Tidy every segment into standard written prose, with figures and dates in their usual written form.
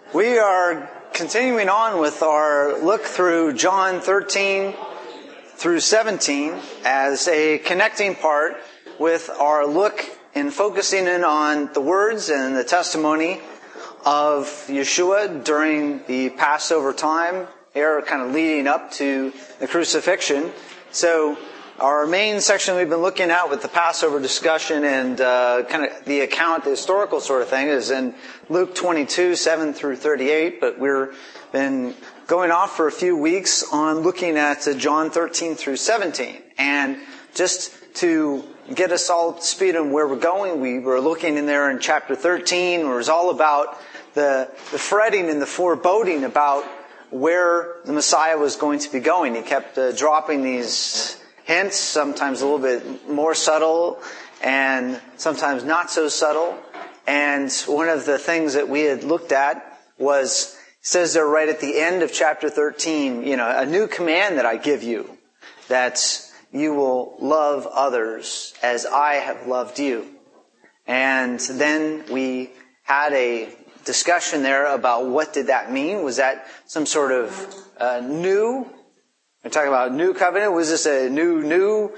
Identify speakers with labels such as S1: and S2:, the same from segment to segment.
S1: We are continuing on with our look through John 13 through 17 as a connecting part with our look in focusing in on the words and the testimony of Yeshua during the Passover time, here kind of leading up to the crucifixion. So our main section we've been looking at with the Passover discussion and kind of the account, the historical sort of thing, is in Luke 22, 7 through 38. But we've been going off for a few weeks on looking at John 13 through 17. And just to get us all up to speed on where we're going, we were looking in there in chapter 13, where it was all about the fretting and the foreboding about where the Messiah was going to be going. He kept dropping these hints, sometimes a little bit more subtle and sometimes not so subtle. And one of the things that we had looked at was, it says there right at the end of chapter 13, a new command that I give you, that you will love others as I have loved you. And then we had a discussion there about what did that mean? Was that some sort of new? We're talking about new covenant. Was this a new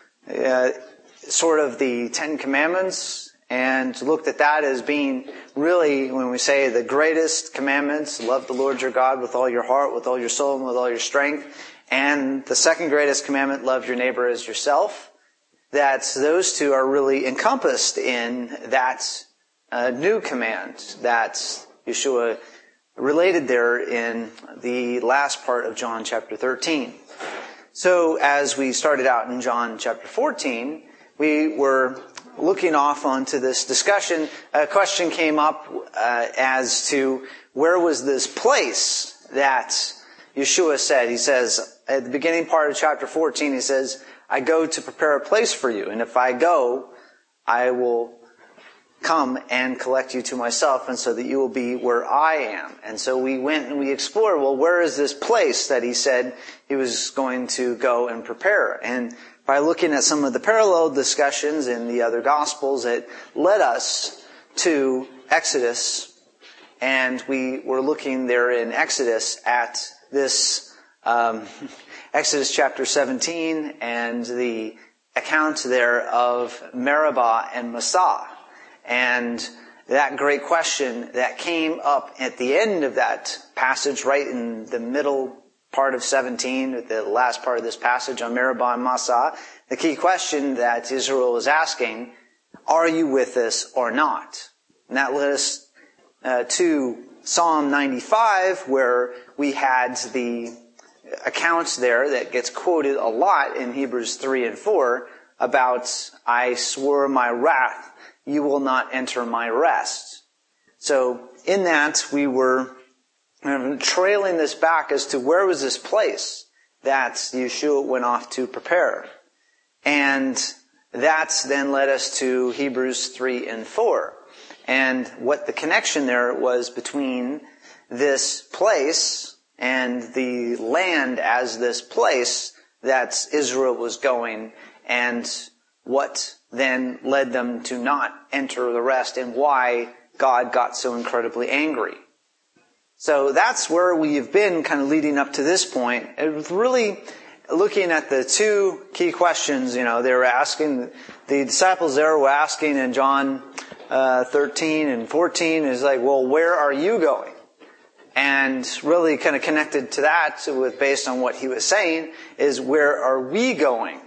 S1: sort of the Ten Commandments? And looked at that as being really, when we say the greatest commandments, love the Lord your God with all your heart, with all your soul, and with all your strength. And the second greatest commandment, love your neighbor as yourself. That those two are really encompassed in that new command that Yeshua related there in the last part of John chapter 13. So as we started out in John chapter 14, we were looking off onto this discussion. A question came up as to where was this place that Yeshua said. He says, at the beginning part of chapter 14, he says, I go to prepare a place for you, and if I go, I will come and collect you to myself, and so that you will be where I am. And so we went and we explored, well, where is this place that he said he was going to go and prepare? And by looking at some of the parallel discussions in the other Gospels, it led us to Exodus. And we were looking there in Exodus at this Exodus chapter 17 and the account there of Meribah and Massah. And that great question that came up at the end of that passage, right in the middle part of 17, the last part of this passage on Meribah and Massah, the key question that Israel was asking, are you with us or not? And that led us to Psalm 95, where we had the accounts there that gets quoted a lot in Hebrews 3 and 4 about, I swore my wrath, you will not enter my rest. So in that, we were trailing this back as to where was this place that Yeshua went off to prepare. And that then led us to Hebrews 3 and 4. And what the connection there was between this place and the land as this place that Israel was going, and what then led them to not enter the rest, and why God got so incredibly angry. So that's where we've been kind of leading up to this point. It was really looking at the two key questions, they were asking, the disciples there were asking in John 13 and 14 is like, well, where are you going? And really kind of connected to that with based on what he was saying is, where are we going?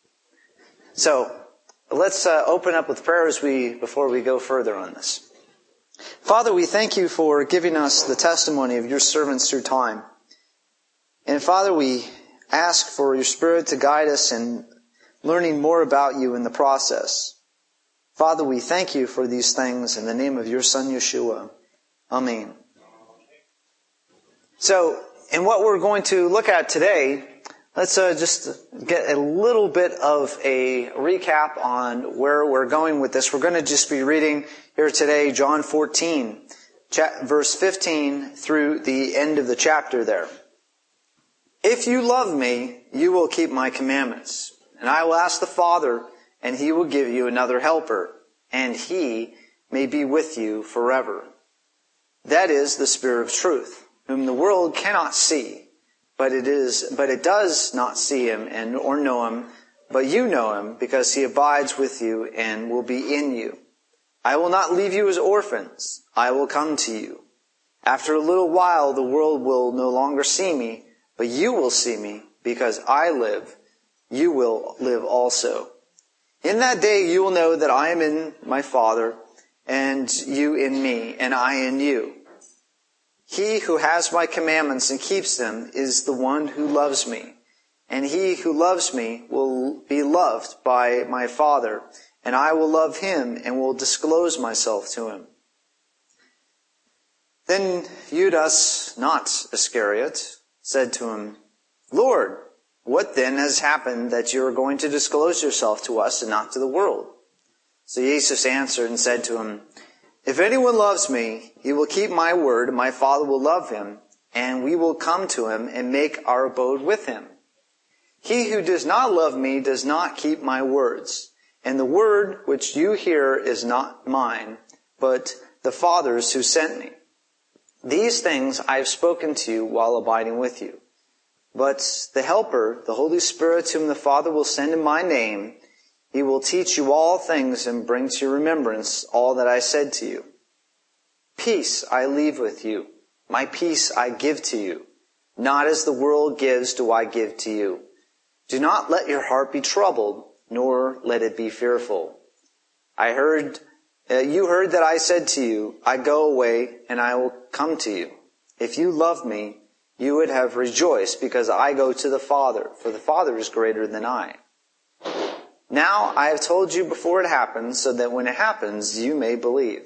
S1: So let's open up with prayer before we go further on this. Father, we thank you for giving us the testimony of your servants through time. And Father, we ask for your Spirit to guide us in learning more about you in the process. Father, we thank you for these things in the name of your Son, Yeshua. Amen. So, in what we're going to look at today, let's just get a little bit of a recap on where we're going with this. We're going to just be reading here today John 14, verse 15 through the end of the chapter there. If you love me, you will keep my commandments. And I will ask the Father, and he will give you another helper, and he may be with you forever. That is the Spirit of truth, whom the world cannot see, but it does not see him or know him, but you know him, because he abides with you and will be in you. I will not leave you as orphans. I will come to you. After a little while, the world will no longer see me, but you will see me, because I live. You will live also. In that day you will know that I am in my Father, and you in me, and I in you. He who has my commandments and keeps them is the one who loves me. And he who loves me will be loved by my Father, and I will love him and will disclose myself to him. Then Judas, not Iscariot, said to him, Lord, what then has happened that you are going to disclose yourself to us and not to the world? So Jesus answered and said to him, If anyone loves me, he will keep my word, and my Father will love him, and we will come to him and make our abode with him. He who does not love me does not keep my words, and the word which you hear is not mine, but the Father's who sent me. These things I have spoken to you while abiding with you. But the Helper, the Holy Spirit, whom the Father will send in my name, he will teach you all things and bring to your remembrance all that I said to you. Peace I leave with you. My peace I give to you. Not as the world gives do I give to you. Do not let your heart be troubled, nor let it be fearful. You heard that I said to you, I go away and I will come to you. If you loved me, you would have rejoiced because I go to the Father, for the Father is greater than I. Now I have told you before it happens, so that when it happens, you may believe.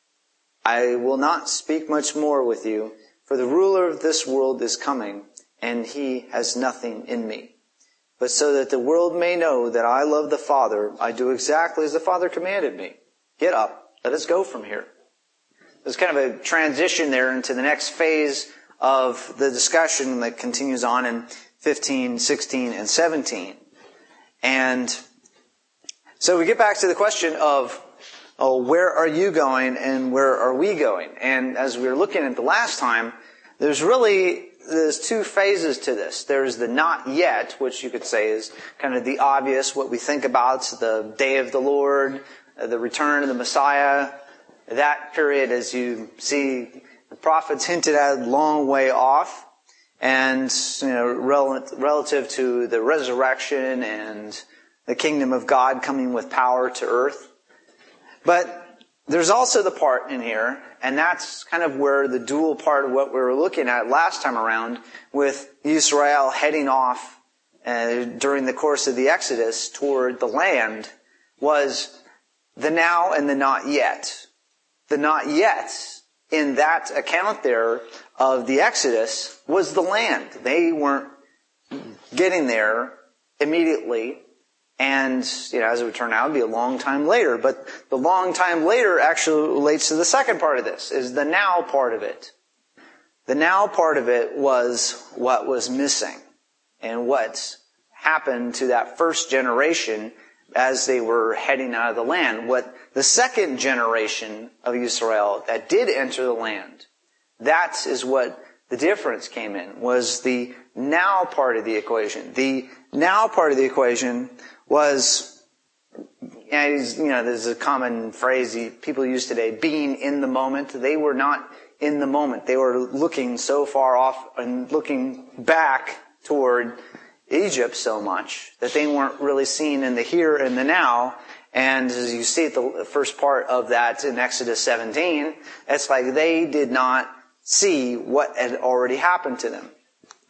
S1: I will not speak much more with you, for the ruler of this world is coming, and he has nothing in me. But so that the world may know that I love the Father, I do exactly as the Father commanded me. Get up, let us go from here. There's kind of a transition there into the next phase of the discussion that continues on in 15, 16, and 17. And so we get back to the question of, where are you going and where are we going? And as we were looking at the last time, there's two phases to this. There's the not yet, which you could say is kind of the obvious, what we think about, the day of the Lord, the return of the Messiah. That period, as you see, the prophets hinted at a long way off. And, relative to the resurrection and the kingdom of God coming with power to earth. But there's also the part in here, and that's kind of where the dual part of what we were looking at last time around, with Israel heading off during the course of the Exodus toward the land, was the now and the not yet. The not yet in that account there of the Exodus was the land. They weren't getting there immediately. And, as it would turn out, it would be a long time later. But the long time later actually relates to the second part of this, is the now part of it. The now part of it was what was missing and what happened to that first generation as they were heading out of the land. What the second generation of Israel that did enter the land, that is what the difference came in, was the now part of the equation. The now part of the equation was, there's a common phrase people use today, being in the moment. They were not in the moment. They were looking so far off and looking back toward Egypt so much that they weren't really seen in the here and the now. And as you see at the first part of that in Exodus 17, it's like they did not see what had already happened to them.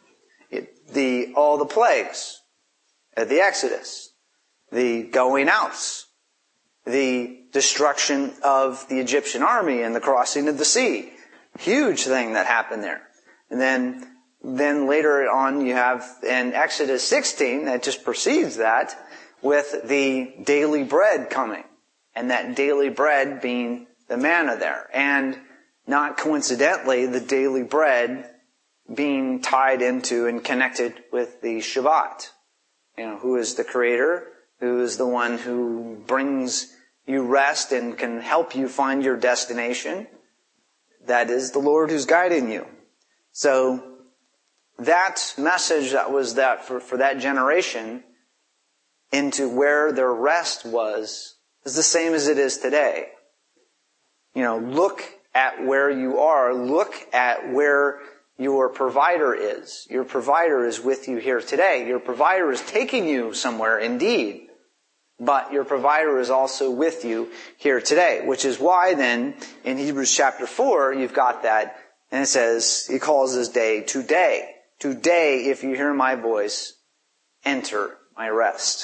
S1: All the plagues at the Exodus, the going outs, the destruction of the Egyptian army and the crossing of the sea. Huge thing that happened there. And then later on you have in Exodus 16, that just precedes that, with the daily bread coming. And that daily bread being the manna there. And not coincidentally, the daily bread being tied into and connected with the Shabbat. Who is the Creator, who is the one who brings you rest and can help you find your destination. that is the Lord who's guiding you. So that message that was that for that generation into where their rest was is the same as it is today. Look at where you are. Look at where your provider is. Your provider is with you here today. Your provider is taking you somewhere indeed, but your provider is also with you here today, which is why then in Hebrews chapter 4 you've got that, and it says, he calls this day today. Today, if you hear my voice, enter my rest.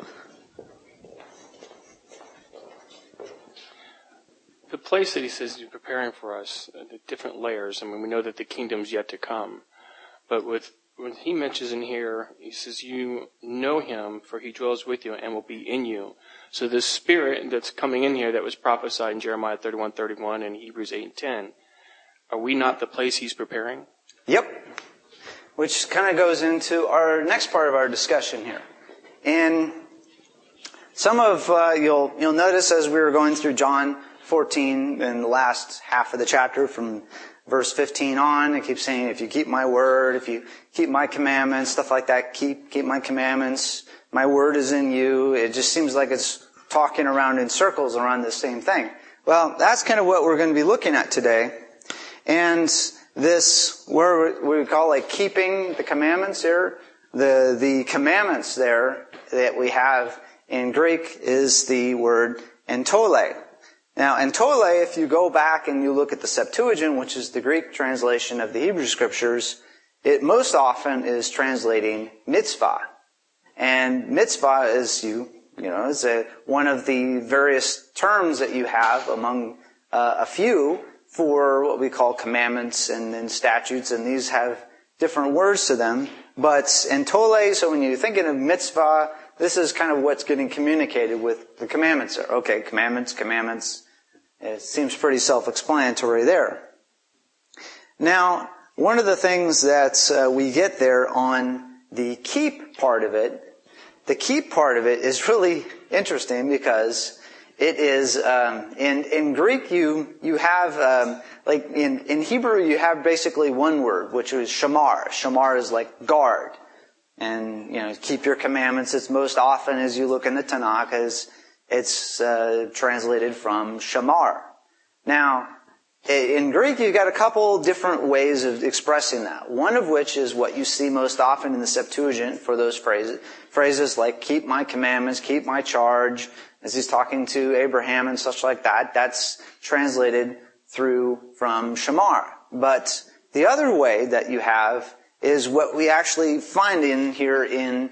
S2: The place that he says he's preparing for us, the different layers, we know that the kingdom's yet to come. But when he mentions in here, he says, you know him, for he dwells with you and will be in you. So this spirit that's coming in here that was prophesied in Jeremiah 31:31 and Hebrews 8:10, are we not the place he's preparing?
S1: Yep. Which kind of goes into our next part of our discussion here. And some of, you'll notice as we were going through John 14 in the last half of the chapter from verse 15 on, it keeps saying, if you keep my word, if you keep my commandments, stuff like that, keep my commandments, my word is in you. It just seems like it's talking around in circles around the same thing. Well, that's kind of what we're going to be looking at today. And this, where we call like keeping the commandments here, the commandments there that we have in Greek is the word entole. Now, entole, if you go back and you look at the Septuagint, which is the Greek translation of the Hebrew Scriptures, it most often is translating mitzvah. And mitzvah is one of the various terms that you have among a few for what we call commandments and statutes, and these have different words to them. But entole, so when you're thinking of mitzvah, this is kind of what's getting communicated with the commandments there. Okay, commandments. It seems pretty self-explanatory there. Now, one of the things that we get there on the keep part of it, the keep part of it is really interesting because it is, in Greek you have, like in Hebrew you have basically one word, which is shamar. Shamar is like guard. And, keep your commandments. It's most often, as you look in the Tanakh, it's translated from shamar. Now, in Greek you've got a couple different ways of expressing that. One of which is what you see most often in the Septuagint for those phrases like keep my commandments, keep my charge, as he's talking to Abraham and such like that. That's translated from shamar. But the other way that you have is what we actually find in here in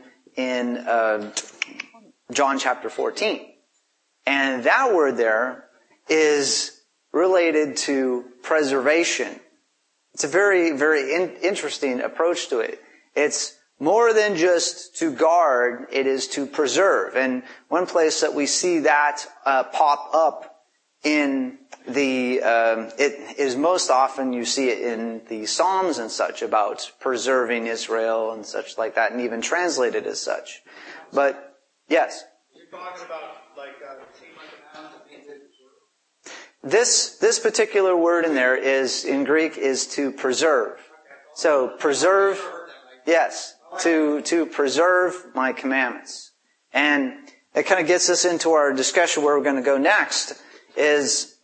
S1: John chapter 14. And that word there is related to preservation. It's a very, very interesting approach to it. It's more than just to guard, it is to preserve. And one place that we see that pop up in it is most often you see it in the Psalms and such about preserving Israel and such like that, and even translated as such. But, yes?
S3: You're talking about
S1: This particular word in there in Greek is to preserve. So preserve, yes, to preserve my commandments. And it kind of gets us into our discussion where we're going to go next is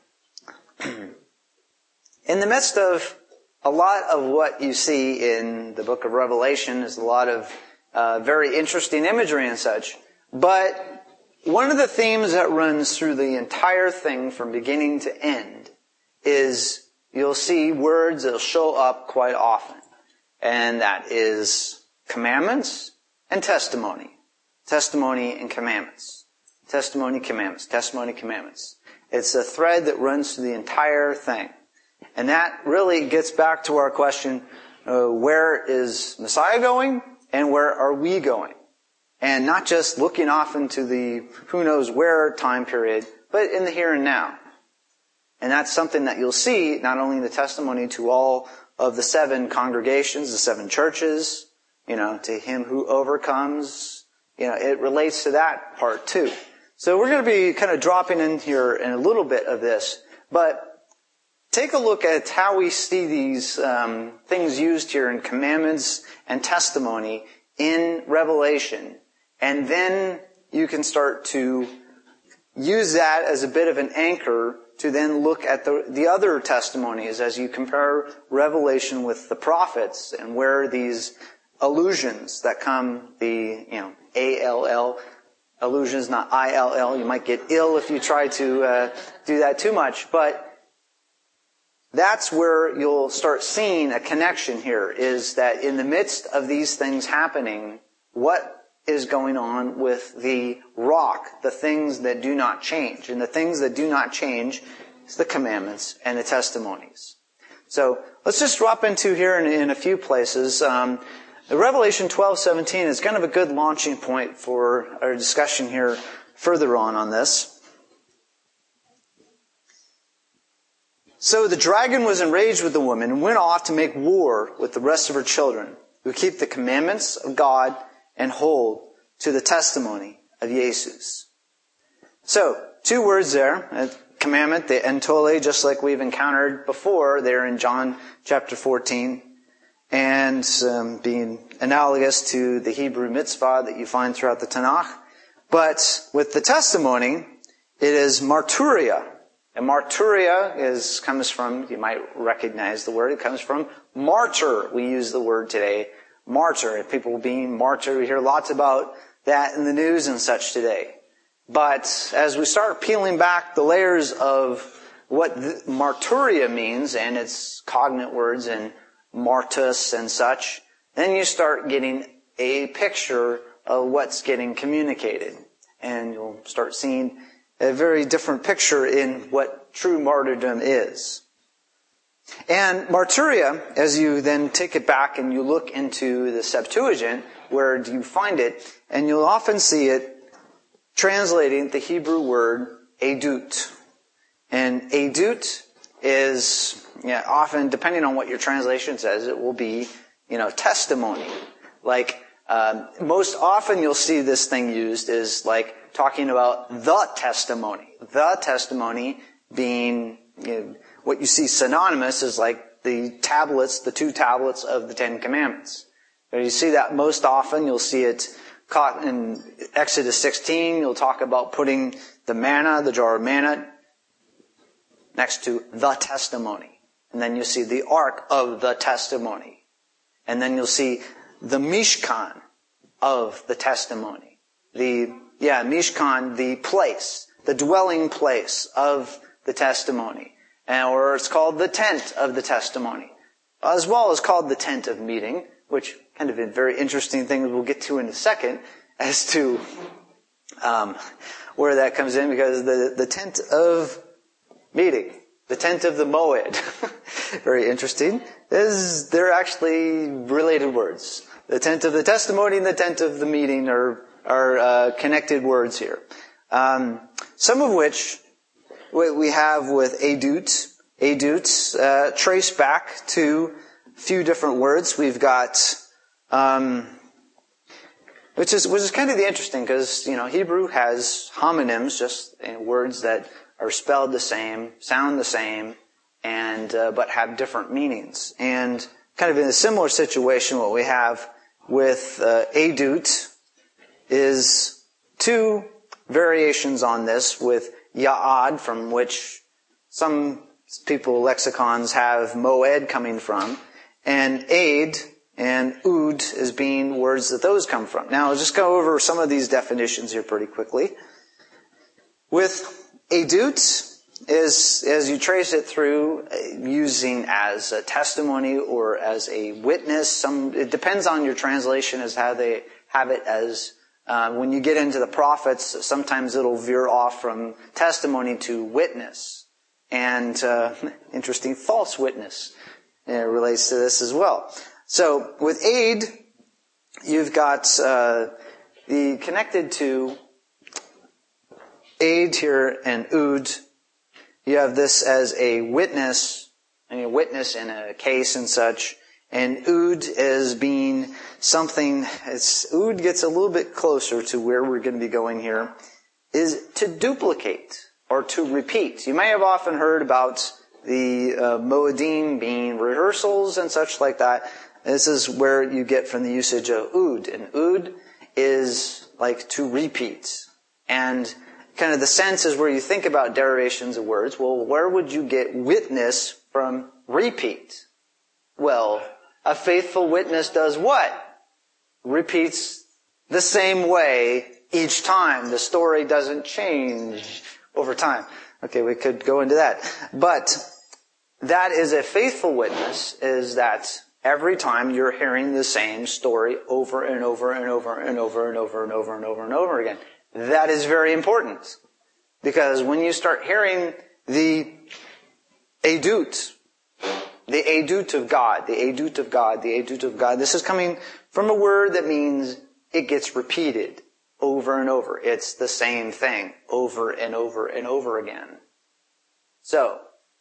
S1: in the midst of a lot of what you see in the book of Revelation is a lot of very interesting imagery and such. But one of the themes that runs through the entire thing from beginning to end is you'll see words that'll show up quite often. And that is commandments and testimony. Testimony and commandments. Testimony, commandments. Testimony, commandments. It's a thread that runs through the entire thing. And that really gets back to our question, where is Messiah going and where are we going? And not just looking off into the who knows where time period, but in the here and now. And that's something that you'll see not only in the testimony to all of the 7 congregations, the 7 churches, to him who overcomes, it relates to that part too. So we're going to be kind of dropping in here in a little bit of this, but take a look at how we see these things used here in commandments and testimony in Revelation. And then you can start to use that as a bit of an anchor to then look at the other testimonies as you compare Revelation with the prophets and where these allusions that come, A-L-L, allusions, not I-L-L. You might get ill if you try to do that too much. But that's where you'll start seeing a connection here, is that in the midst of these things happening, what is going on with the rock, the things that do not change. And the things that do not change is the commandments and the testimonies. So let's just drop into here in a few places. Revelation 12:17 is kind of a good launching point for our discussion here further on this. So the dragon was enraged with the woman and went off to make war with the rest of her children, who keep the commandments of God and hold to the testimony of Jesus. So, two words there. A commandment, the entole, just like we've encountered before there in John chapter 14. And being analogous to the Hebrew mitzvah that you find throughout the Tanakh. But with the testimony, it is marturia. And marturia comes from, you might recognize the word, it comes from martyr. We use the word today, martyr. People being martyred, we hear lots about that in the news and such today. But as we start peeling back the layers of what marturia means and its cognate words and martus and such, then you start getting a picture of what's getting communicated. And you'll start seeing a very different picture in what true martyrdom is. And marturia, as you then take it back and you look into the Septuagint, where do you find it? And you'll often see it translating the Hebrew word edut. And edut is often, depending on what your translation says, it will be, testimony. Like, most often you'll see this thing used is like talking about the testimony. The testimony being, what you see synonymous is like the two tablets of the Ten Commandments. You see that most often. You'll see it caught in Exodus 16. You'll talk about putting the manna, the jar of manna, next to the testimony. And then you see the ark of the testimony. And then you'll see the Mishkan of the testimony. Mishkan, the place, the dwelling place of the testimony. Or it's called the tent of the testimony. As well as called the tent of meeting, which kind of a very interesting thing we'll get to in a second as to where that comes in, because the tent of meeting, the tent of the Moed, very interesting. They're actually related words. The tent of the testimony and the tent of the meeting are connected words here. Some of which we have with edut. Edut trace back to a few different words. We've got, which is kind of the interesting, because Hebrew has homonyms, just words that are spelled the same, sound the same, and but have different meanings. And kind of in a similar situation, what we have with edut is two variations on this, with ya'ad, from which some people lexicons have moed coming from, and aid and ood as being words that those come from. Now, I'll just go over some of these definitions here pretty quickly. With edut, as you trace it through, using as a testimony or as a witness, it depends on your translation as how they have it as, when you get into the prophets, sometimes it'll veer off from testimony to witness. And, interesting, false witness relates to this as well. So, with aid, you've got, the connected to aid here and ood. You have this as a witness, and a witness in a case and such. And ood as being something, ood gets a little bit closer to where we're going to be going here, is to duplicate or to repeat. You may have often heard about the Moedim being rehearsals and such like that. This is where you get from the usage of ood. And ood is like to repeat. And kind of the sense is where you think about derivations of words. Well, where would you get witness from repeat? Well, a faithful witness does what? Repeats the same way each time. The story doesn't change over time. Okay, we could go into that. But that is a faithful witness, is that every time you're hearing the same story over and over and over and over and over and over and over and over again. That is very important. Because when you start hearing the edut of God, the edut of God, the edut of God, this is coming from a word that means it gets repeated over and over. It's the same thing over and over and over again. So,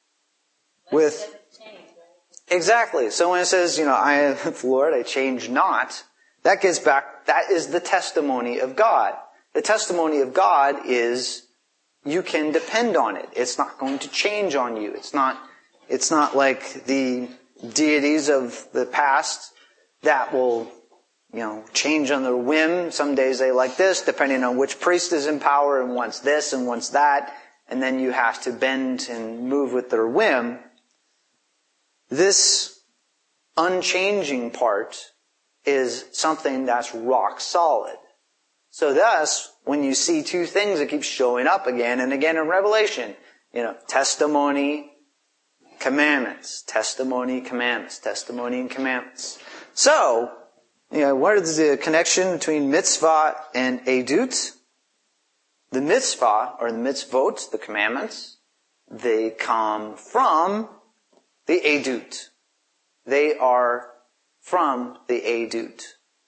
S1: exactly. So when it says, I am the Lord, I change not, that gets back, that is the testimony of God. The testimony of God is you can depend on it. It's not going to change on you. It's not like the deities of the past that will, change on their whim. Some days they like this, depending on which priest is in power and wants this and wants that. And then you have to bend and move with their whim. This unchanging part is something that's rock solid. So thus, when you see two things that keep showing up again and again in Revelation, testimony, commandments, testimony, commandments, testimony, and commandments. So, what is the connection between mitzvah and edut? The mitzvah, or the mitzvot, the commandments, they come from the edut. They are from the edut.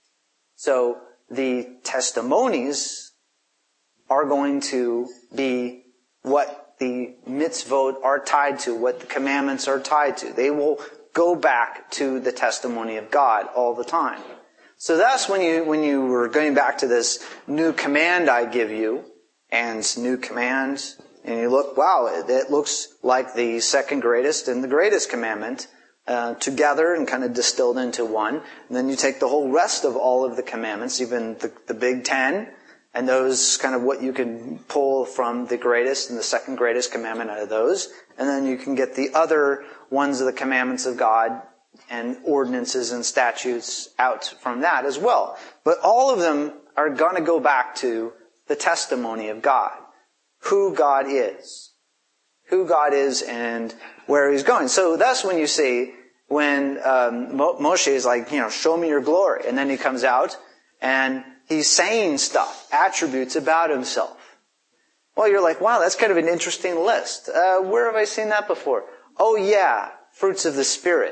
S1: So, the testimonies are going to be what the mitzvot are tied to, what the commandments are tied to. They will go back to the testimony of God all the time. So thus, when you were going back to this new command I give you, and new command, and you look, wow, it looks like the second greatest and the greatest commandment together and kind of distilled into one. And then you take the whole rest of all of the commandments, even the big 10, and those kind of what you can pull from the greatest and the second greatest commandment out of those. And then you can get the other ones of the commandments of God and ordinances and statutes out from that as well. But all of them are going to go back to the testimony of God. Who God is. Who God is and where He's going. So that's when you see, when Moshe is like, show me your glory. And then he comes out and he's saying stuff, attributes about himself. Well, you're like, wow, that's kind of an interesting list. Where have I seen that before? Oh yeah, fruits of the Spirit.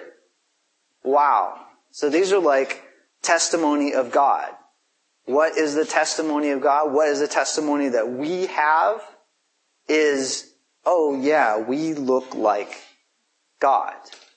S1: Wow. So these are like testimony of God. What is the testimony of God? What is the testimony that we have? Is, oh yeah, we look like God.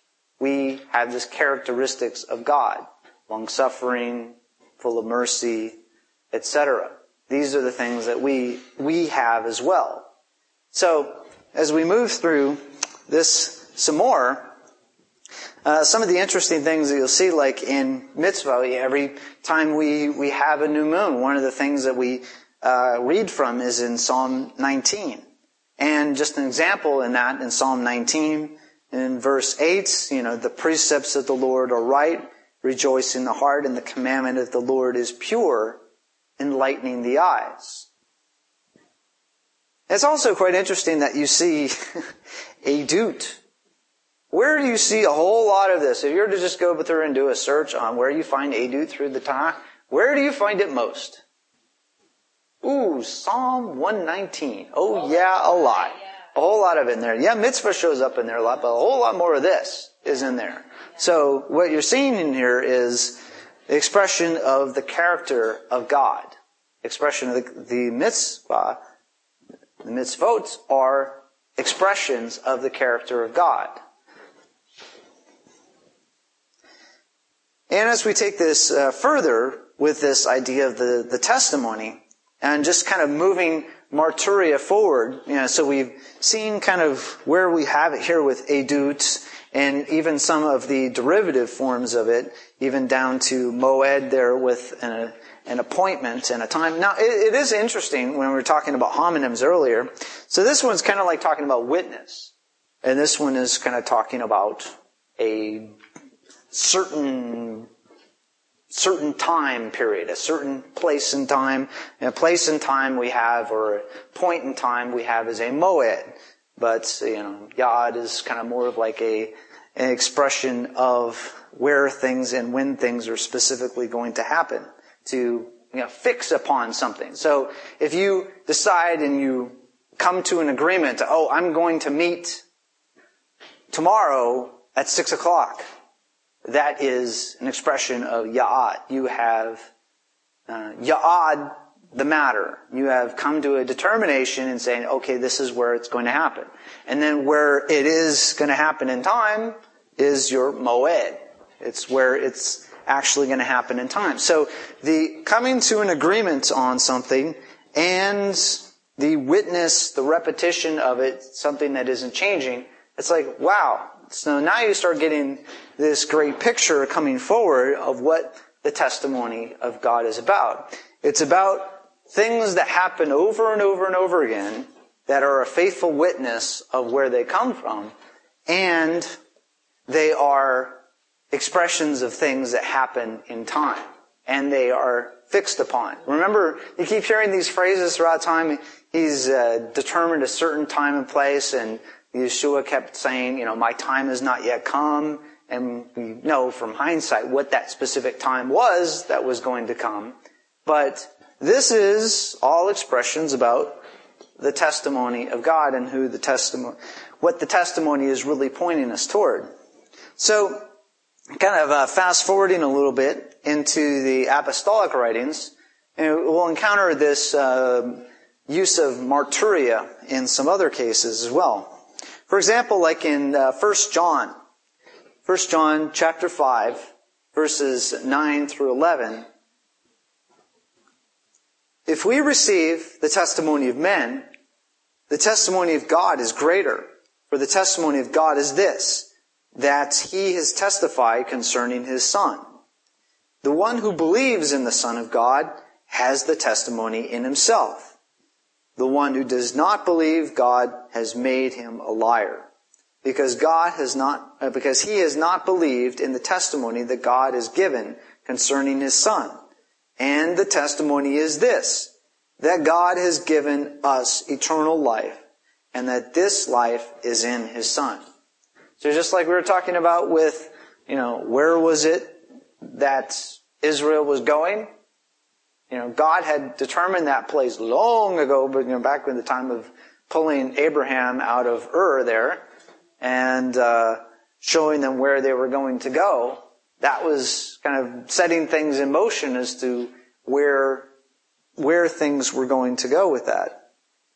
S1: We have this characteristics of God. Long-suffering, full of mercy, etc. These are the things that we have as well. So, as we move through this some more, some of the interesting things that you'll see, like in mitzvah, every time we have a new moon, one of the things that we read from is in Psalm 19. And just an example in that, in Psalm 19, in verse 8, the precepts of the Lord are right, rejoice in the heart, and the commandment of the Lord is pure, enlightening the eyes. It's also quite interesting that you see edut. Where do you see a whole lot of this? If you were to just go through and do a search on where you find edut through the Tanakh, where do you find it most? Ooh, Psalm 119. Oh yeah, a lot. A whole lot of it in there. Yeah, mitzvah shows up in there a lot, but a whole lot more of this is in there. So what you're seeing in here is the expression of the character of God. Expression of the mitzvah. The mitzvot are expressions of the character of God. And as we take this further with this idea of the testimony, and just kind of moving marturia forward, so we've seen kind of where we have it here with edut, and even some of the derivative forms of it, even down to moed there with an appointment and a time. Now, it is interesting when we were talking about homonyms earlier. So this one's kind of like talking about witness. And this one is kind of talking about a certain time period, a certain place in time. And a place in time we have, or a point in time we have is a moed. But, yad is kind of more of like an expression of where things and when things are specifically going to happen, to fix upon something. So if you decide and you come to an agreement, I'm going to meet tomorrow at 6:00, that is an expression of ya'ad. You have ya'ad the matter. You have come to a determination and saying, okay, this is where it's going to happen. And then where it is going to happen in time is your moed. It's where it's actually going to happen in time. So the coming to an agreement on something and the witness, the repetition of it, something that isn't changing, it's like, wow. So now you start getting this great picture coming forward of what the testimony of God is about. It's about things that happen over and over and over again that are a faithful witness of where they come from, and they are expressions of things that happen in time, and they are fixed upon. Remember, you keep hearing these phrases throughout time. He's determined a certain time and place, and Yeshua kept saying, my time has not yet come, and we know from hindsight what that specific time was that was going to come. But this is all expressions about the testimony of God and what the testimony is really pointing us toward. So, kind of fast forwarding a little bit into the apostolic writings, we'll encounter this use of marturia in some other cases as well. For example, like in 1 John chapter 5, verses 9 through 11, if we receive the testimony of men, the testimony of God is greater. For the testimony of God is this, that He has testified concerning His Son. The one who believes in the Son of God has the testimony in himself. The one who does not believe God has made him a liar, because he has not believed in the testimony that God has given concerning His Son. And the testimony is this, that God has given us eternal life, and that this life is in His Son. So just like we were talking about with, where was it that Israel was going? God had determined that place long ago, but back in the time of pulling Abraham out of Ur there, and showing them where they were going to go. That was kind of setting things in motion as to where things were going to go with that.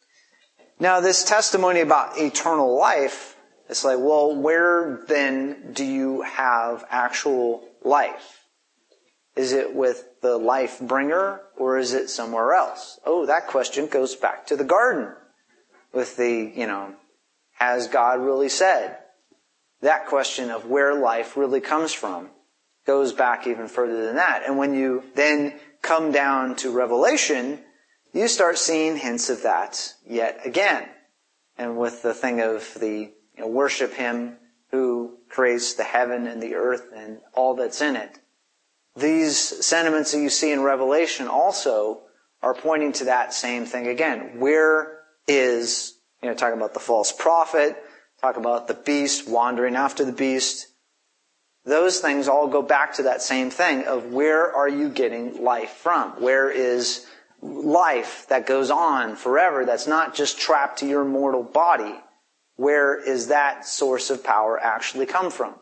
S1: Now, this testimony about eternal life, it's like, well, where then do you have actual life? Is it with the life bringer, or is it somewhere else? Oh, that question goes back to the garden with the, has God really said? That question of where life really comes from goes back even further than that. And when you then come down to Revelation, you start seeing hints of that yet again. And with the thing of the worship Him who creates the heaven and the earth and all that's in it. These sentiments that you see in Revelation also are pointing to that same thing again. Where is, talking about the false prophet, talk about the beast, wandering after the beast. Those things all go back to that same thing of where are you getting life from? Where is life that goes on forever, that's not just trapped to your mortal body? Where is that source of power actually come from?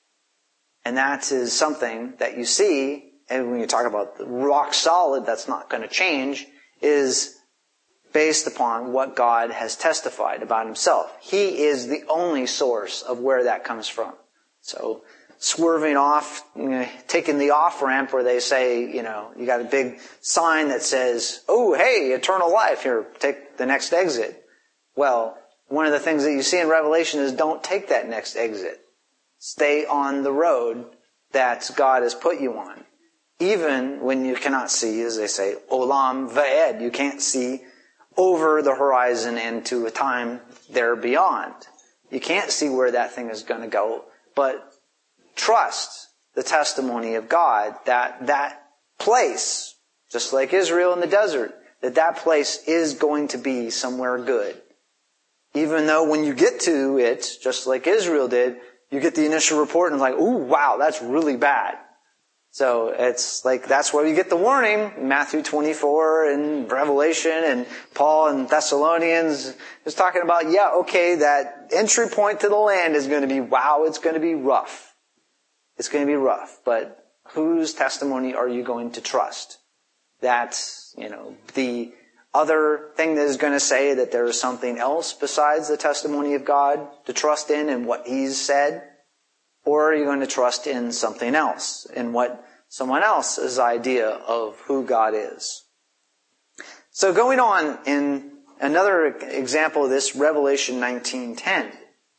S1: And that is something that you see, and when you talk about the rock solid, that's not going to change, is based upon what God has testified about Himself. He is the only source of where that comes from. So swerving off, taking the off-ramp where they say, you got a big sign that says, oh, hey, eternal life, here, take the next exit. Well, one of the things that you see in Revelation is don't take that next exit. Stay on the road that God has put you on. Even when you cannot see, as they say, olam va'ed, you can't see over the horizon into a time there beyond. You can't see where that thing is going to go, but trust the testimony of God that place, just like Israel in the desert, that place is going to be somewhere good. Even though when you get to it, just like Israel did, you get the initial report and it's like, ooh, wow, that's really bad. So it's like, that's where you get the warning, Matthew 24 and Revelation, and Paul and Thessalonians is talking about, that entry point to the land is going to be, wow, it's going to be rough. It's going to be rough. But whose testimony are you going to trust? That's, the other thing that is going to say that there is something else besides the testimony of God to trust in and what He's said? Or are you going to trust in something else, in what someone else's idea of who God is? So going on in another example of this, Revelation 19:10.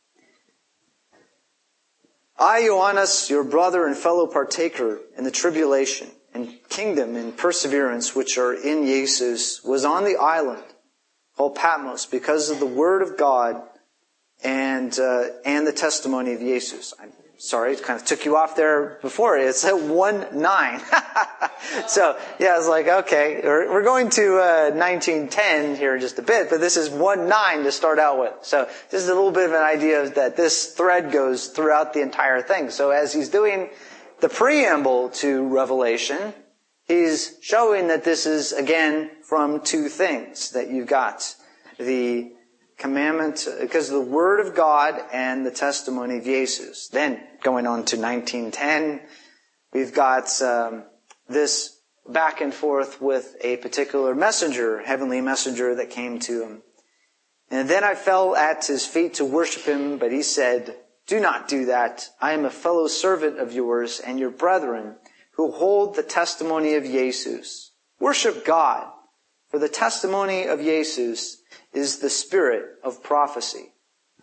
S1: I, Johannes, your brother and fellow partaker in the tribulation and kingdom and perseverance which are in Jesus, was on the island called Patmos because of the word of God and the testimony of Jesus. I'm sorry, it kind of took you off there before. It's at 1:9. So, I was like, okay, we're going to 19:10 here in just a bit, but this is 1:9 to start out with. So, this is a little bit of an idea that this thread goes throughout the entire thing. So, as he's doing the preamble to Revelation, he's showing that this is, again, from two things. That you've got the commandment, because of the Word of God and the testimony of Jesus. Then, going on to 19:10, we've got this back and forth with a particular messenger, heavenly messenger that came to him. And then I fell at his feet to worship him, but he said, do not do that. I am a fellow servant of yours and your brethren who hold the testimony of Jesus. Worship God, for the testimony of Jesus is the spirit of prophecy.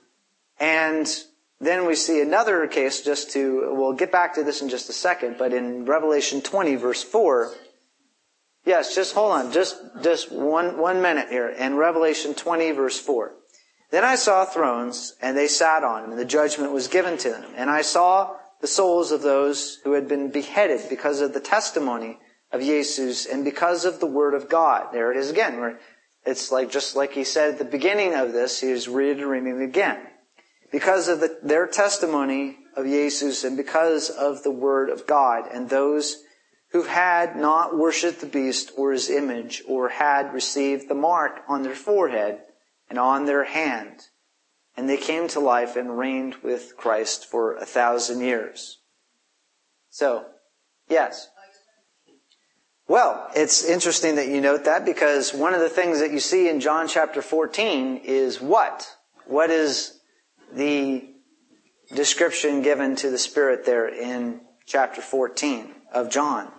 S1: And then we see another case, we'll get back to this in just a second, but in Revelation 20 verse 4, yes, just hold on, just one minute here. In Revelation 20 verse 4, then I saw thrones, and they sat on them, and the judgment was given to them. And I saw the souls of those who had been beheaded because of the testimony of Jesus and because of the word of God. There it is again, where it's like, just like he said at the beginning of this, he is reiterating again. Because of their testimony of Jesus and because of the word of God, and those who had not worshipped the beast or his image, or had received the mark on their forehead and on their hand. And they came to life and reigned with Christ for 1,000 years. So, yes. Well, it's interesting that you note that, because one of the things that you see in John chapter 14 is what? What is the description given to the Spirit there in chapter 14 of John?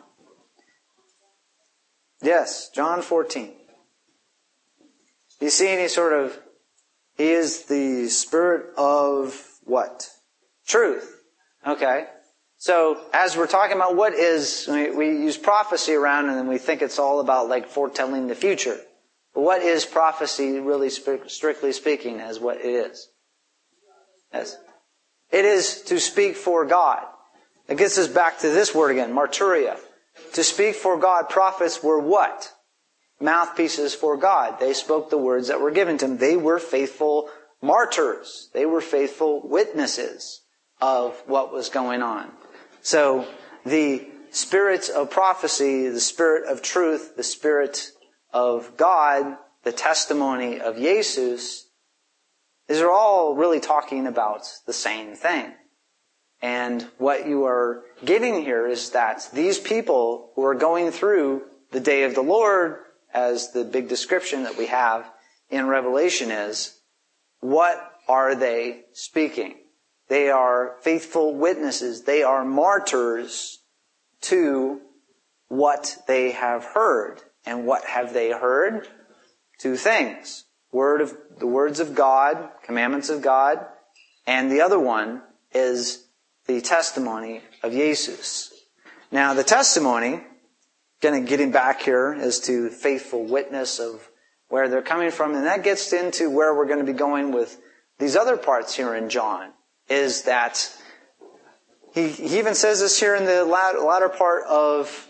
S1: Yes, John 14. You see any he is the Spirit of what? Truth. Okay. So, as we're talking about we use prophecy around, and then we think it's all about like foretelling the future. But what is prophecy really strictly speaking as what it is? Yes. It is to speak for God. It gets us back to this word again, marturia. To speak for God, prophets were what? Mouthpieces for God. They spoke the words that were given to them. They were faithful martyrs. They were faithful witnesses of what was going on. So, the spirit of prophecy, the spirit of truth, the spirit of God, the testimony of Jesus, these are all really talking about the same thing. And what you are getting here is that these people who are going through the day of the Lord, as the big description that we have in Revelation is, what are they speaking? They are faithful witnesses. They are martyrs to what they have heard. And what have they heard? Two things. The words of God, commandments of God, and the other one is the testimony of Jesus. Now, the testimony, getting back here, is to faithful witness of where they're coming from, and that gets into where we're going to be going with these other parts here in John, is that he even says this here in the latter part of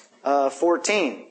S1: 14.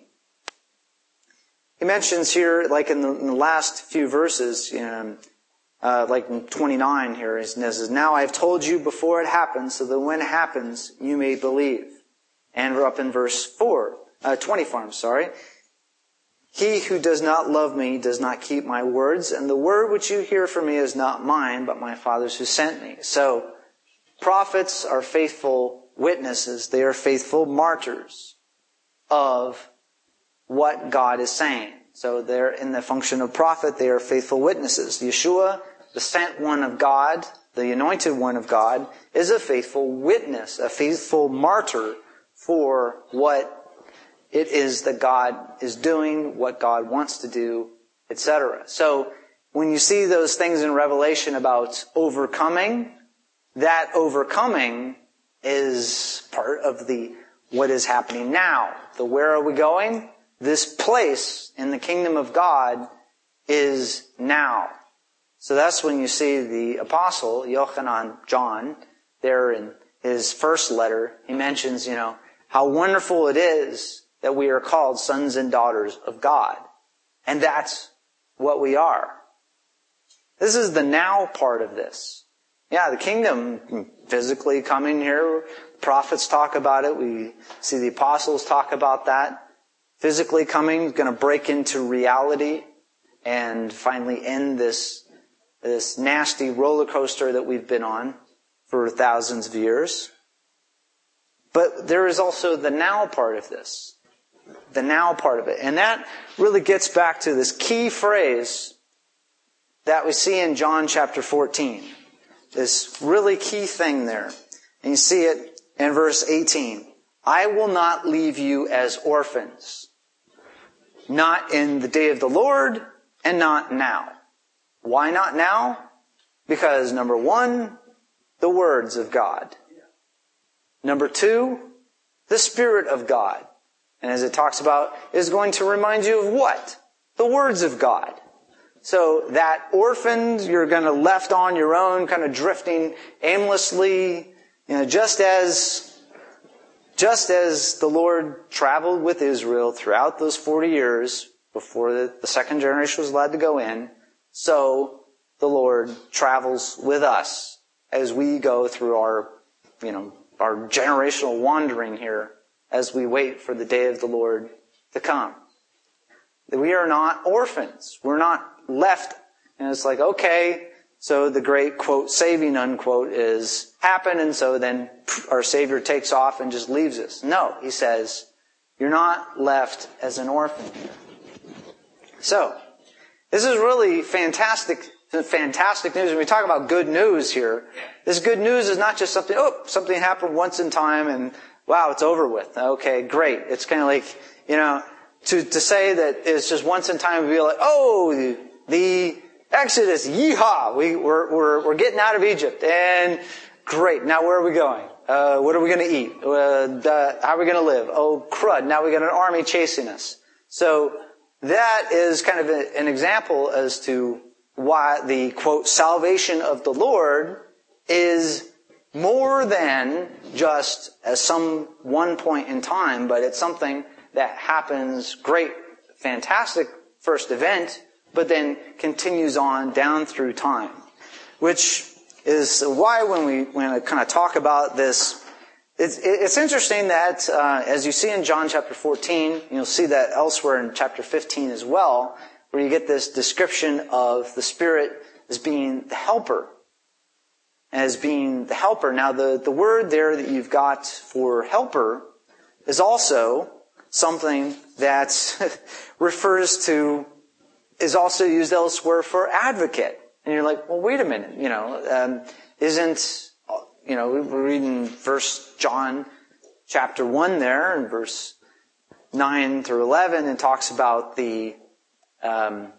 S1: He mentions here, like in the last few verses, like in 29 here, he says, "Now I have told you before it happens, so that when it happens, you may believe." And we're up in verse 24, I'm sorry. "He who does not love me does not keep my words, and the word which you hear from me is not mine, but my Father's who sent me." So, prophets are faithful witnesses. They are faithful martyrs of what God is saying. So they're in the function of prophet. They are faithful witnesses. Yeshua, the sent one of God, the anointed one of God, is a faithful witness, a faithful martyr for what it is that God is doing, what God wants to do, etc. So when you see those things in Revelation about overcoming, that overcoming is part of what is happening now. Where are we going? This place in the kingdom of God is now. So that's when you see the apostle, Yochanan, John, there in his first letter, he mentions, how wonderful it is that we are called sons and daughters of God. And that's what we are. This is the now part of this. Yeah, the kingdom physically coming here. Prophets talk about it. We see the apostles talk about that. Physically coming, is going to break into reality and finally end this nasty roller coaster that we've been on for thousands of years. But there is also the now part of this. The now part of it. And that really gets back to this key phrase that we see in John chapter 14. This really key thing there. And you see it in verse 18. "I will not leave you as orphans, not in the day of the Lord, and not now." Why not now? Because number one, the words of God. Number two, the Spirit of God. And as it talks about, is going to remind you of what? The words of God. So that orphaned, you're going to left on your own, kind of drifting aimlessly, just as the Lord traveled with Israel throughout those 40 years before the second generation was allowed to go in, so the Lord travels with us as we go through our generational wandering here as we wait for the day of the Lord to come. We are not orphans. We're not left, and it's like, okay, so the great, quote, saving, unquote, is happen, and so then our Savior takes off and just leaves us. No, he says, you're not left as an orphan here. So, this is really fantastic news. When we talk about good news here, this good news is not just something happened once in time and wow, it's over with. Okay, great. It's kind of like, to say that it's just once in time, we'd be like, oh, the Exodus, yeehaw, we're getting out of Egypt, and great. Now where are we going? What are we going to eat? How are we going to live? Oh, crud! Now we got an army chasing us. So that is kind of an example as to why the quote salvation of the Lord is more than just as some one point in time, but it's something that happens, great, fantastic first event, but then continues on down through time. Which is why when I kind of talk about this, it's interesting that as you see in John chapter 14, you'll see that elsewhere in chapter 15 as well, where you get this description of the Spirit as being the helper. As being the helper. Now the word there that you've got for helper is also something that is also used elsewhere for advocate. And you're like, well, wait a minute, isn't, we're reading John chapter 1 there, and verse 9 through 11, and talks about God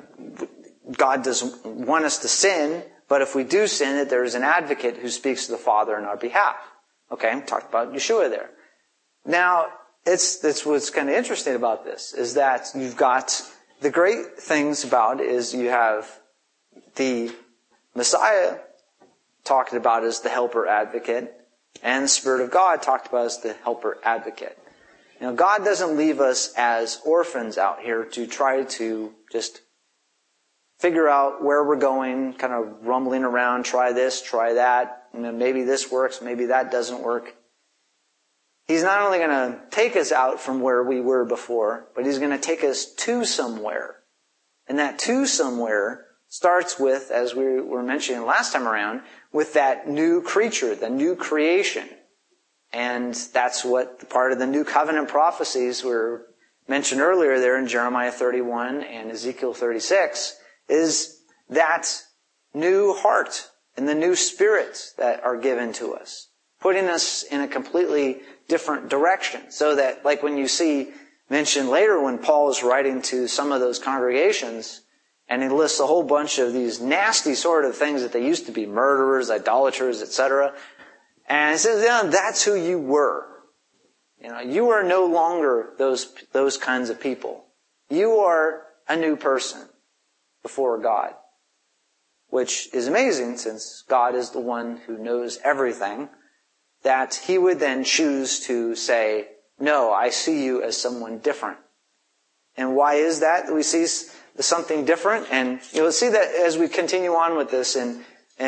S1: doesn't want us to sin, but if we do sin, that there is an advocate who speaks to the Father on our behalf. Okay, talked about Yeshua there. Now, that's what's kind of interesting about this, is that you've got the great things about it is you have the Messiah talked about as the helper advocate, and the Spirit of God talked about as the helper advocate. God doesn't leave us as orphans out here to try to just figure out where we're going, kind of rumbling around, try this, try that, maybe this works, maybe that doesn't work. He's not only going to take us out from where we were before, but He's going to take us to somewhere. And that to somewhere starts with, as we were mentioning last time around, with that new creature, the new creation. And that's what part of the new covenant prophecies were mentioned earlier there in Jeremiah 31 and Ezekiel 36, is that new heart and the new spirits that are given to us, putting us in a completely different direction. So that, like when you see mentioned later when Paul is writing to some of those congregations, and he lists a whole bunch of these nasty sort of things that they used to be, murderers, idolaters, etc. And he says, that's who you were. You are no longer those kinds of people. You are a new person before God. Which is amazing, since God is the one who knows everything, that He would then choose to say, no, I see you as someone different. And why is that we see something different? And you'll see that as we continue on with this in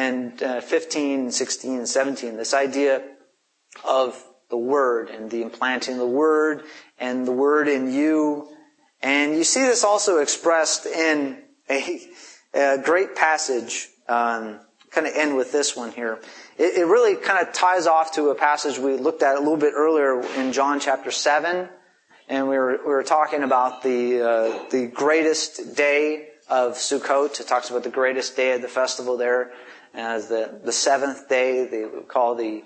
S1: 15, 16, and 17, this idea of the Word and the implanting the Word and the Word in you. And you see this also expressed in a great passage, kind of end with this one here. It really kind of ties off to a passage we looked at a little bit earlier in John chapter 7. And we were talking about the greatest day of Sukkot. It talks about the greatest day of the festival there as the seventh day. They would call the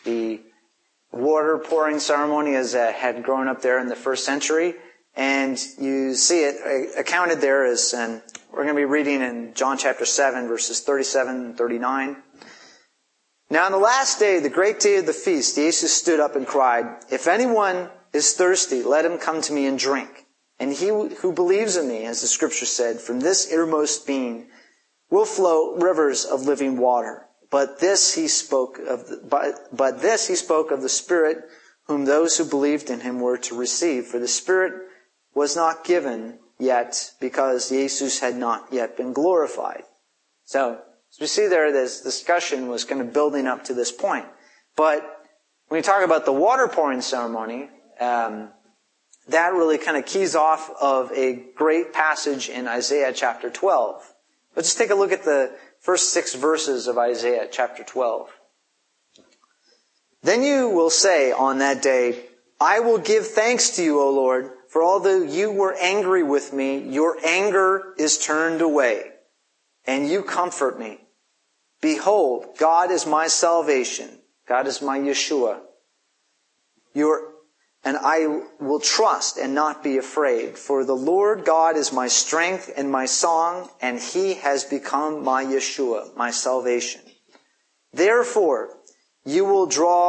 S1: water pouring ceremony, as had grown up there in the first century. And you see it accounted there as, and we're going to be reading in John chapter 7, verses 37 and 39. Now on the last day, the great day of the feast, Jesus stood up and cried, "If anyone is thirsty, let him come to me and drink. And he who believes in me, as the Scripture said, from this innermost being will flow rivers of living water. But this he spoke of the Spirit, whom those who believed in him were to receive. For the Spirit was not given yet, because Jesus had not yet been glorified." So, as we see there, this discussion was kind of building up to this point. But when you talk about the water pouring ceremony, that really kind of keys off of a great passage in Isaiah chapter 12. Let's just take a look at the first 6 verses of Isaiah chapter 12. "Then you will say on that day, I will give thanks to you, O Lord, for although you were angry with me, your anger is turned away, and you comfort me. Behold, God is my salvation. God is my Yeshua. And I will trust and not be afraid. For the Lord God is my strength and my song, and He has become my Yeshua, my salvation. Therefore, you will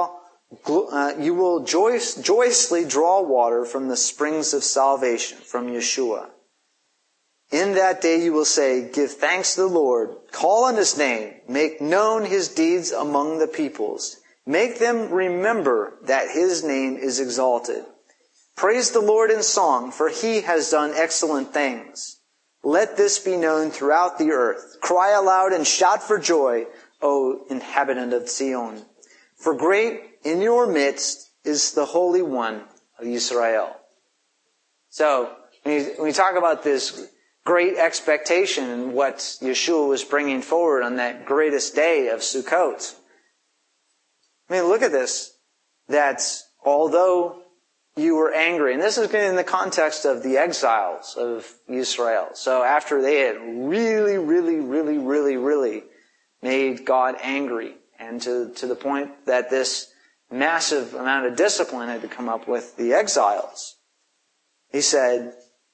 S1: joyously draw water from the springs of salvation, from Yeshua. In that day you will say, give thanks to the Lord, call on His name, make known His deeds among the peoples. Make them remember that His name is exalted. Praise the Lord in song, for He has done excellent things. Let this be known throughout the earth. Cry aloud and shout for joy, O inhabitant of Zion. For great in your midst is the Holy One of Israel. So, when you talk about this great expectation and what Yeshua was bringing forward on that greatest day of Sukkot, I mean, look at this, that although you were angry, and this is in the context of the exiles of Israel. So after they had really, made God angry, and to the point that this massive amount of discipline had to come up with the exiles. He said,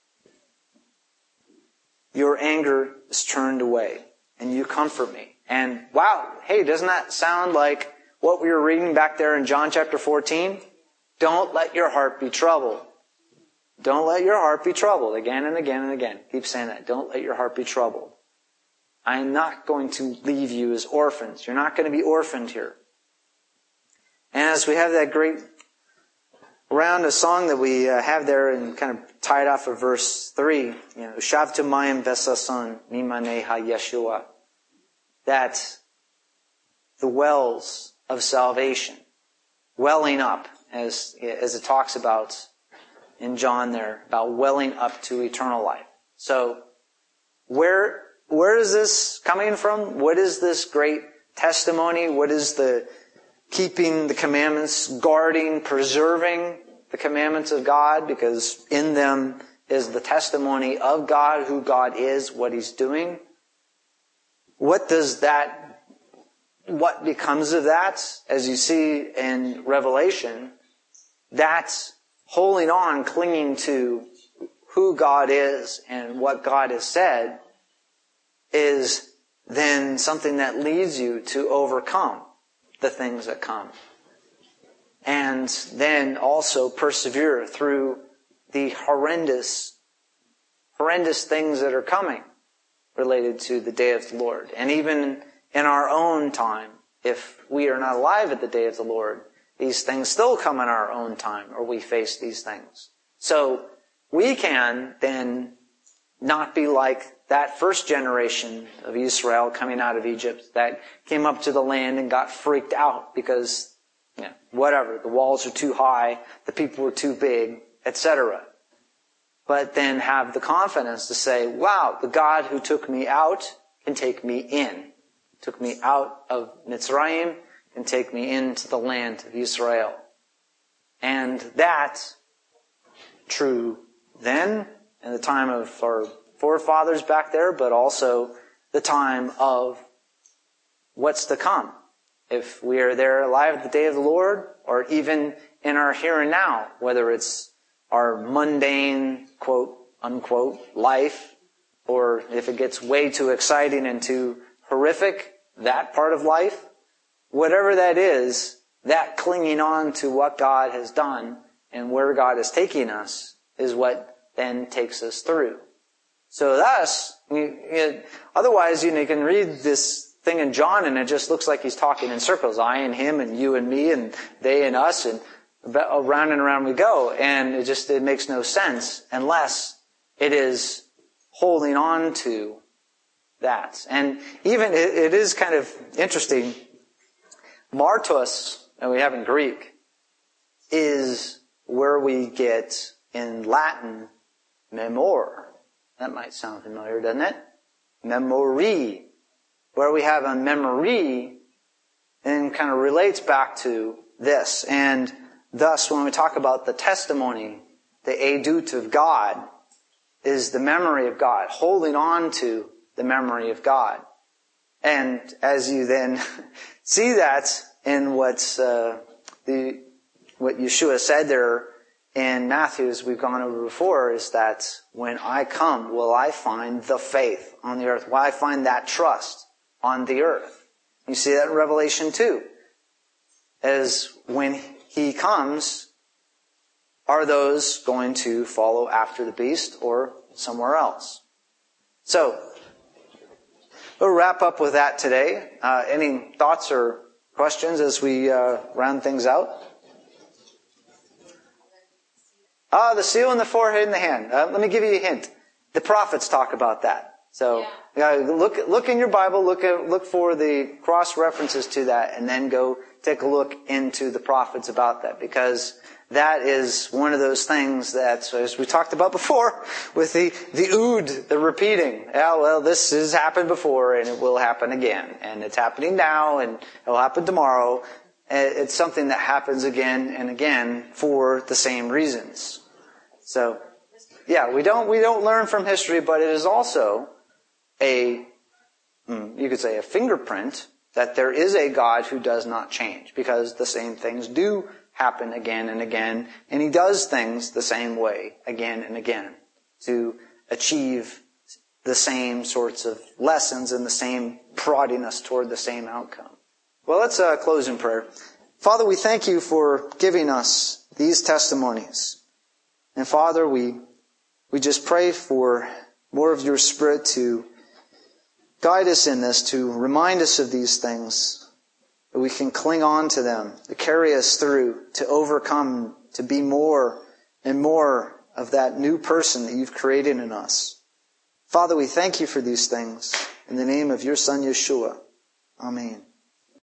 S1: your anger is turned away, and you comfort me. And wow, hey, doesn't that sound like what we were reading back there in John chapter 14? Don't let your heart be troubled. Don't let your heart be troubled. Again and again and again. Keep saying that. Don't let your heart be troubled. I am not going to leave you as orphans. You're not going to be orphaned here. And as we have that great round of song that we have there and kind of tied off of verse 3, Shavtu mayim besason mimane ha-Yeshua, that the wells of salvation, welling up, as it talks about in John there, about welling up to eternal life. So, where is this coming from? What is this great testimony? What is the keeping the commandments, guarding, preserving the commandments of God? Because in them is the testimony of God, who God is, what He's doing. What becomes of that? As you see in Revelation, that's holding on, clinging to who God is and what God has said, is then something that leads you to overcome the things that come. And then also persevere through the horrendous things that are coming related to the day of the Lord. And even in our own time, if we are not alive at the day of the Lord, these things still come in our own time, or we face these things. So we can then not be like that first generation of Israel coming out of Egypt that came up to the land and got freaked out because, whatever, the walls are too high, the people were too big, etc. But then have the confidence to say, wow, the God who took me out can take me in. Took me out of Mitzrayim and take me into the land of Israel. And that's true then, in the time of our forefathers back there, but also the time of what's to come. If we are there alive at the day of the Lord, or even in our here and now, whether it's our mundane, quote, unquote, life, or if it gets way too exciting and too horrific, that part of life, whatever that is, that clinging on to what God has done and where God is taking us is what then takes us through. So thus, otherwise, you can read this thing in John and it just looks like he's talking in circles. I and him and you and me and they and us, and around and around we go. And it makes no sense unless it is holding on to that. And even it is kind of interesting. Martos, that we have in Greek, is where we get in Latin memor. That might sound familiar, doesn't it? Memory. Where we have a memory, and kind of relates back to this. And thus, when we talk about the testimony, the edut of God, is the memory of God, holding on to the memory of God. And as you then see that in what Yeshua said there in Matthew, as we've gone over before, is that when I come, will I find the faith on the earth? Will I find that trust on the earth? You see that in Revelation 2. As when He comes, are those going to follow after the beast or somewhere else? So, we'll wrap up with that today. Any thoughts or questions as we round things out? The seal in the forehead and the hand. Let me give you a hint. The prophets talk about that. So look in your Bible, look for the cross references to that, and then go take a look into the prophets about that, because that is one of those things that, as we talked about before, with the ood, the repeating. This has happened before, and it will happen again, and it's happening now, and it will happen tomorrow. It's something that happens again and again for the same reasons. So, we don't learn from history, but it is also a you could say a fingerprint that there is a God who does not change, because the same things do happen again and again, and He does things the same way again and again to achieve the same sorts of lessons and the same prodding us toward the same outcome. Well, let's close in prayer. Father, we thank You for giving us these testimonies. And Father, we just pray for more of Your Spirit to guide us in this, to remind us of these things, that we can cling on to them, to carry us through, to overcome, to be more and more of that new person that You've created in us. Father, we thank You for these things. In the name of Your Son, Yeshua. Amen.